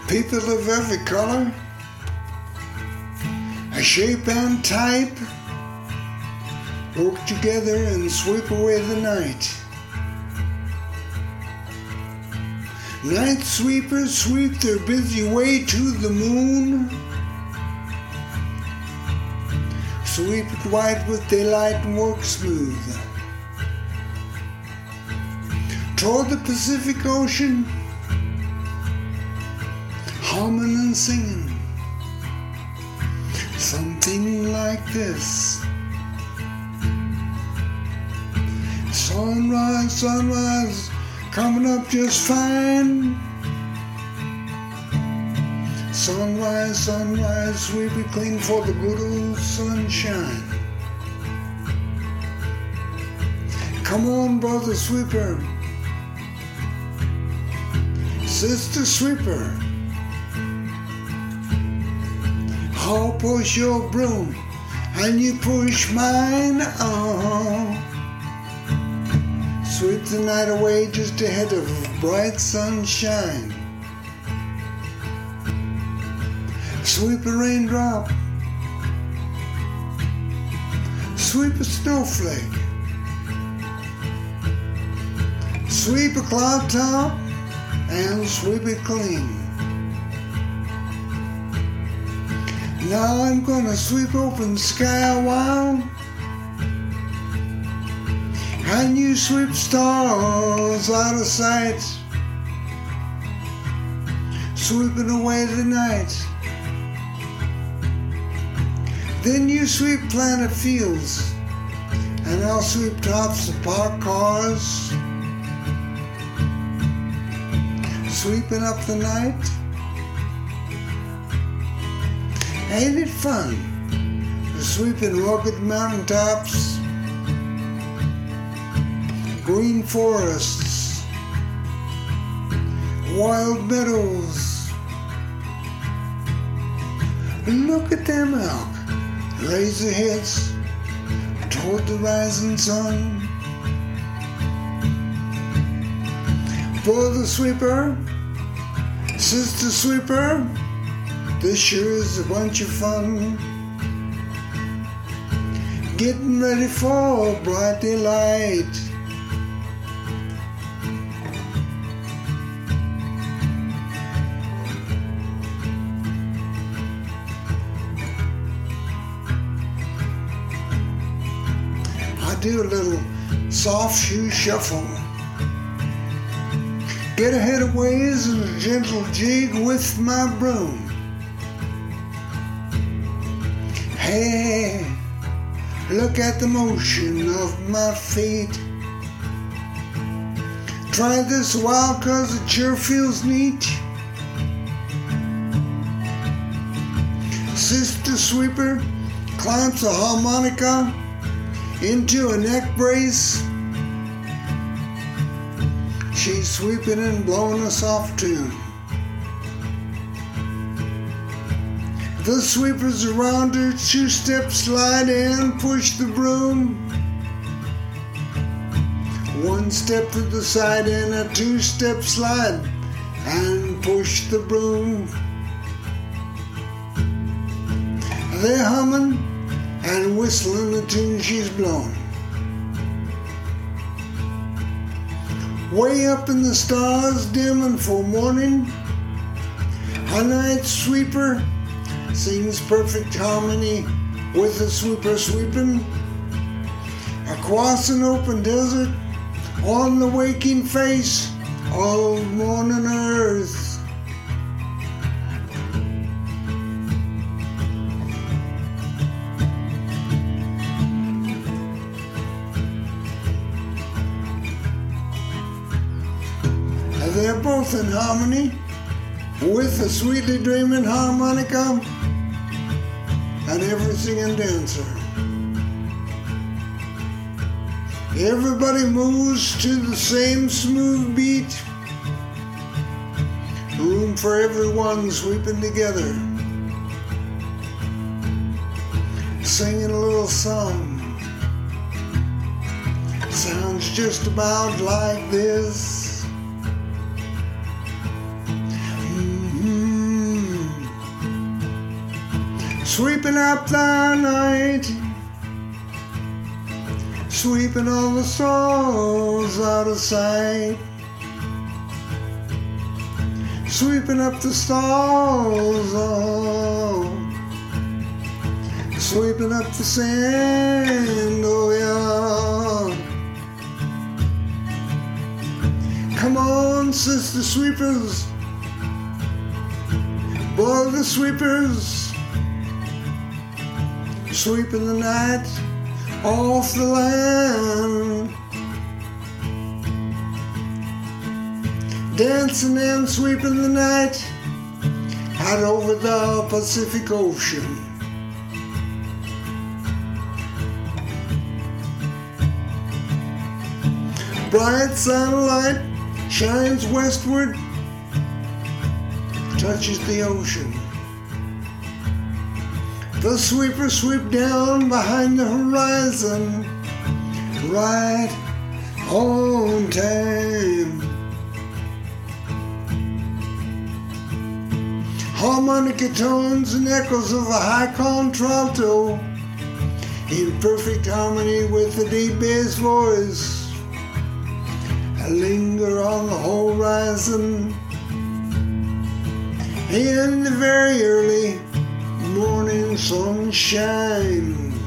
People of every color, a shape and type, work together and sweep away the night. Night sweepers sweep their busy way to the moon. Sweep it white with daylight and work smooth. Toward the Pacific Ocean, humming and singing, something like this. Sunrise, sunrise, coming up just fine. Sunrise, sunrise, sweep it clean for the good old sunshine. Come on, brother sweeper, sister sweeper, I'll push your broom and you push mine. Sweep the night away just ahead of bright sunshine. Sweep a raindrop, sweep a snowflake, sweep a cloud top and sweep it clean. Now I'm gonna sweep open sky a while, and you sweep stars out of sight, sweeping away the night. Then you sweep planet fields, and I'll sweep tops of parked cars, sweeping up the night. Ain't it fun, sweeping rugged mountaintops, green forests, wild meadows? Look at them elk, raise their heads toward the rising sun. Brother sweeper, sister sweeper, this sure is a bunch of fun. Getting ready for bright daylight. I do a little soft shoe shuffle. Get ahead of ways in a gentle jig with my broom. Hey, look at the motion of my feet. Try this a while 'cause it sure feels neat. Sister sweeper clamps a harmonica into a neck brace. She's sweeping and blowing a soft tune. The sweepers around her two-step slide and push the broom. One step to the side and a two-step slide and push the broom. They're humming and whistling the tune she's blowing. Way up in the stars, dimming for morning, a night sweeper sings perfect harmony with a sweeper sweeping across an open desert on the waking face of morning earth. They're both in harmony with a sweetly dreaming harmonica and every singing dancer. Everybody moves to the same smooth beat. Room for everyone sweeping together, singing a little song. Sounds just about like this. sweeping up the night, sweeping all the stars out of sight, sweeping up the stars, oh, sweeping up the sand, oh yeah. Come on, sister sweepers, brother sweepers, sweeping the night off the land, dancing and sweeping the night out over the Pacific Ocean. Bright sunlight shines westward, touches the ocean. The sweepers sweep down behind the horizon, right on time. Harmonica tones and echoes of a high contralto in perfect harmony with the deep bass voice. I linger on the horizon in the very early morning sunshine.